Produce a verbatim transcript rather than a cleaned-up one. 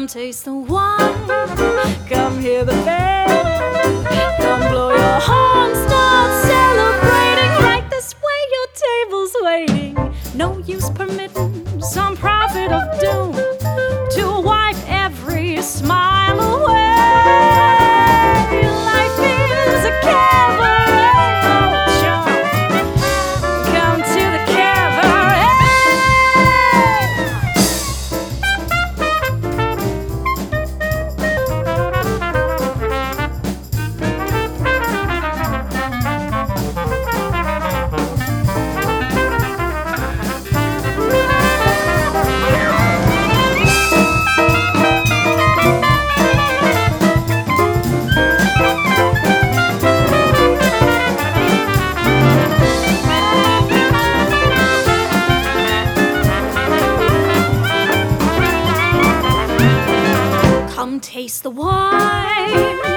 Come taste the wine, come hear the band, come blow your horn, start celebrating. Right this way, your table's waiting. No use permitting some prophet of doom to wipe every smile away. Life is a cabaret, oh chum, come to the cabaret. Come taste the wine,